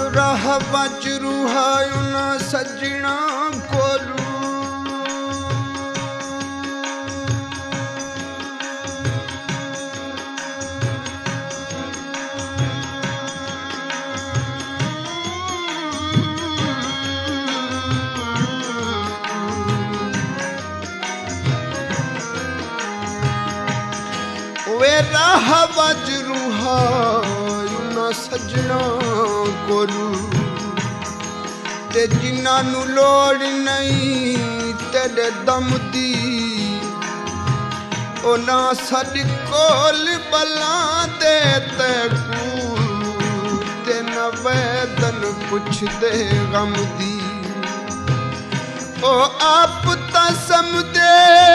राह बच रूहायूं ना सजना कोलू वे राह बच रूहायूं ना सजना कोलू ते जिन्हां नूं लोड़ नहीं तेरे दम दी ओ ना साडी कोल बलां दे ते कूल ते ना वैदन पुछदे गम दी ओ आप तां समझे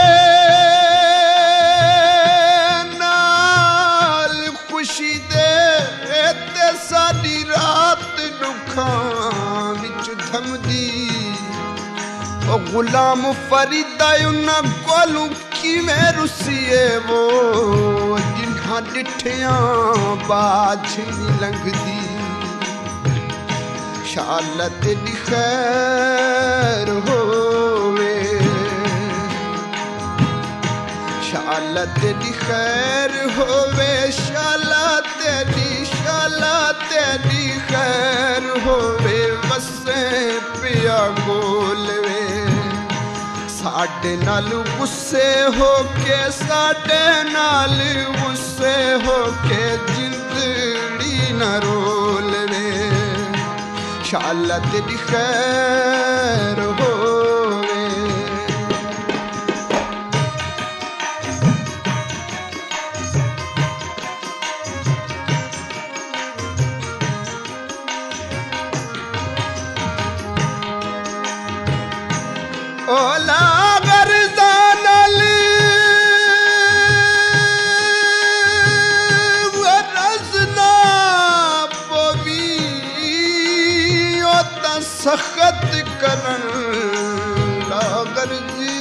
नाल खुशी दे ते साडी रात दुखां विच थमदी ओ गुलाम फरीदा उन्हां कोलों किवें रुसीए वो जिन्हां डिठियां बाज नहीं लंघदी शाला तेरी खैर होवे शाला तेरी खैर होवे शाला तेरी खैर होवे वसे पिया गोलवे साडे नाल गुस्से होके साडे नाल गुस्से होके जिंदड़ी न रोलवे शाला तेरी खैर होवे ओला गर्दानल वरज़ना पवी ओ ता सख़त करन ला गर्जी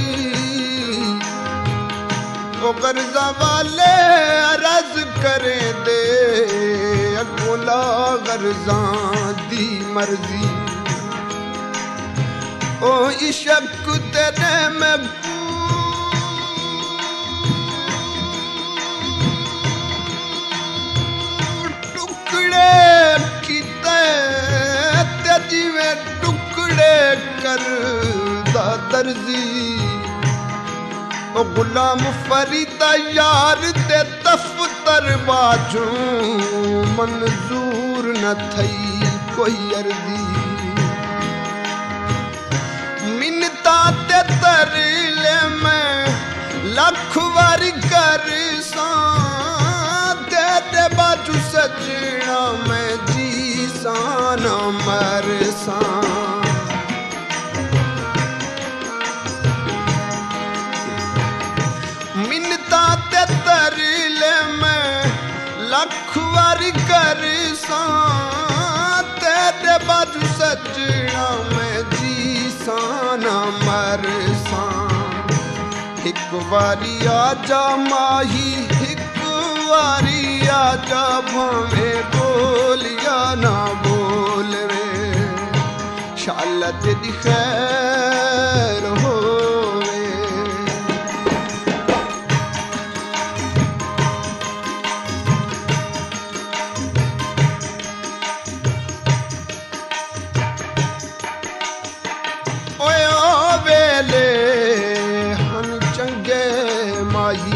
ओ गर्जा वाले अर्ज़ करे दे अगोला गर्जा दी मर्जी ओ इश्क तेरे में टुकड़े किते ते जिवें टुकड़े कर दा दर्जी ओ गुलाम फरीदा यार ते दफ्तर बाजू मंजूर न थई कोई अर्जी मिन्नता ते तरले मैं लख वारी कर तेरे बाजू सजना मैं जी साना मर सा मिन्नता ते तरले मैं लख वारी कर तेरे बाजू सजना मैं साना मर सा एक बारी आजा माही एक बारी आजा भावें बोल या ना बोल वे शाला तेरी खैर होवे ओए ओ वेले हन चंगे माही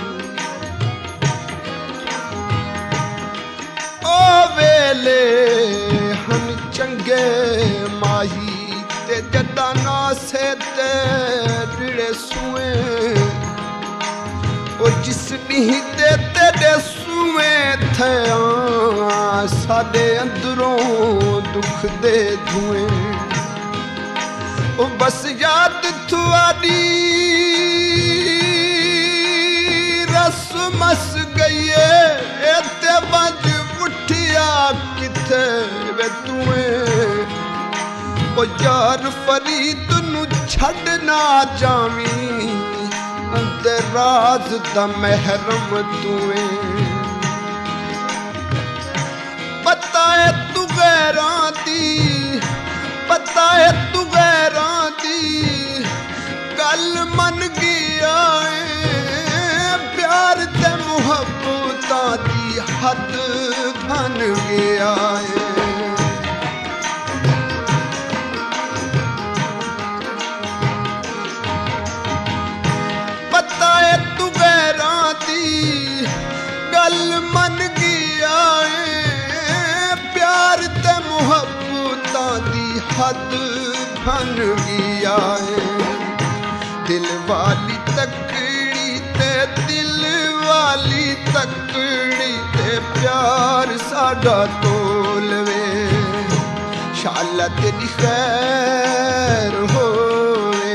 ओ वेले हन चंगे माही ते जदा ना से ते डिड़े सुए ओ जिस नी ते तेरे सुए थे साडे अंदरों दुख दे धुएं ओ बस याद थुआडी रस मस गई ते बज उठिया किथे वे तुएं ओ यार फरीद नू छड़ ना जावी उनते राज दा महरम तुएं बताए तू गैरा गया है। पता है तू गैरा दी गल मन गया है, प्यार ते मुहब्बतां दी हद बन गया है। दिल वाली तकड़ी ते दिल वाली तकड़ी ते प्यार साडा तोलवे, शाला तेरी खैर होवे।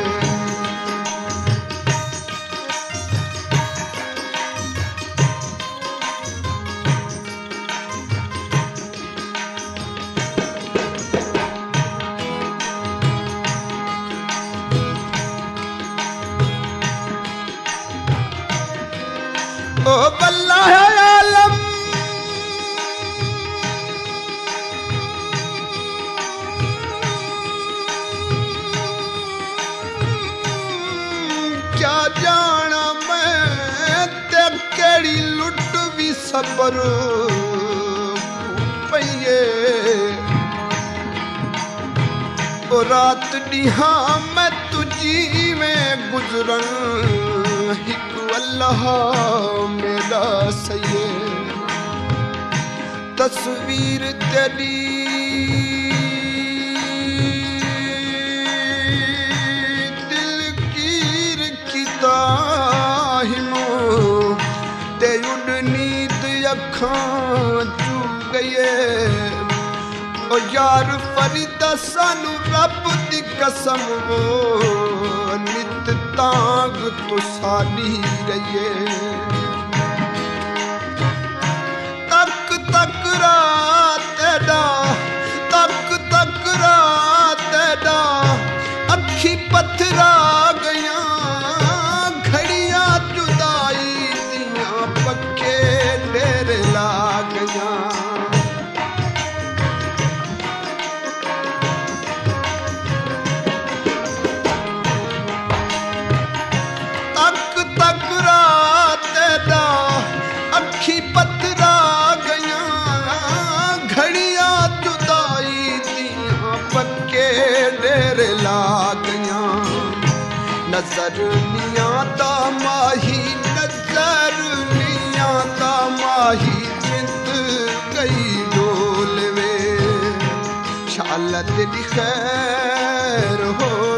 ओ बल्ला है आलम क्या जाना मैं ते केड़ी लुट भी सबर पईए। ओ रात डिहा मैं तुझी में गुजरन, हिक अल्लाह मेरा सैयद। तस्वीर तेरी दिल कीर किता हिमो ते उड़ नींद अखां चू गए। ओ यार फरीदा सानू रब दी कसम वो नित तांग तो साली रहिए। तक तक रात दा तक तक रात दा अखी पत्थरा गया, घड़ियां जुदाई दियां पक्के डेरे ला गया। अखी पत्थरा गया, घड़ियां जुदाई दियां पक्के डेरे ला गया। नजर नहीं आता माही, नजर नहीं आता माही, जिंद गई डोलवे, शाला तेरी खैर होवे।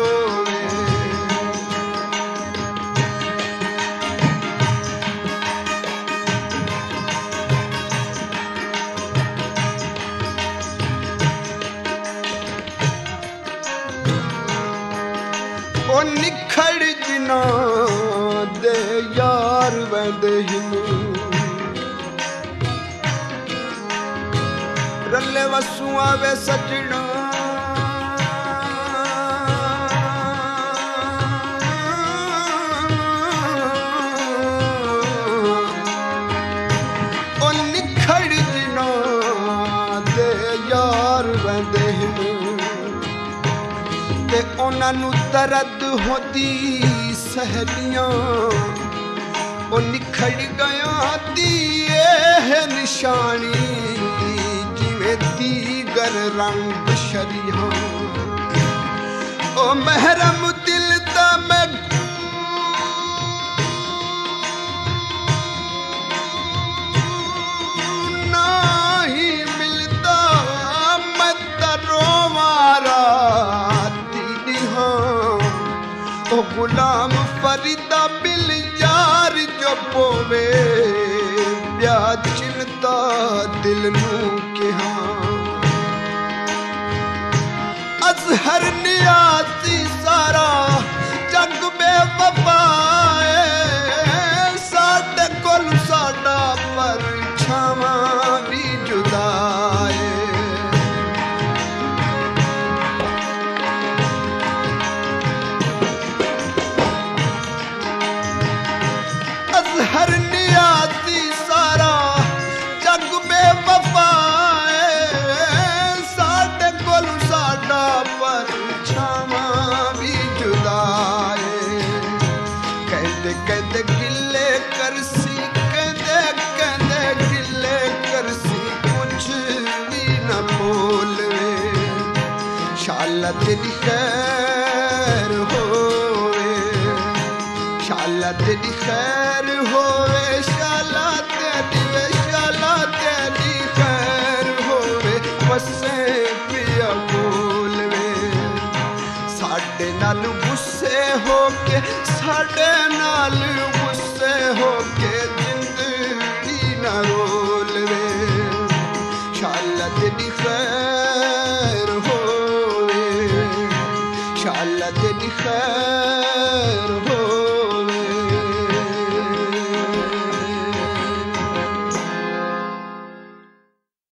ओ निखड़ जिना दे यार वैदे हिनू, रले वसू आवे सजना। ओ निखड़ जिना दे यार वैदे हिनू, ते उन्हां नू दर्द होती सहेलियां। ओ निखड़ गया दी एह निशानी, जिवें दीगर रंग शरियां। ओ महरम दिल दा मैं नहीं मिलता, मैं तरो मारा ओ गुलाम फरीदा बिल यार जो पोवे, ब्या चिंता दिल नू कहा। अजहर नियासी सारा जग बेवफाए, साडे कोल साडा परछावां भी जुदाए। हर नियाती सारा जग बेवफा शाला तेरी खैर होवे, शाला तेरी खैर होवे, शाला तेरी खैर होवे, वसे पिया बोलवे साडे नाल गुस्से होके, साडे नाल गुस्से होके जिंदड़ी ना रोलवे, शाला तेरी खैर होवे, शाला तेरी खैर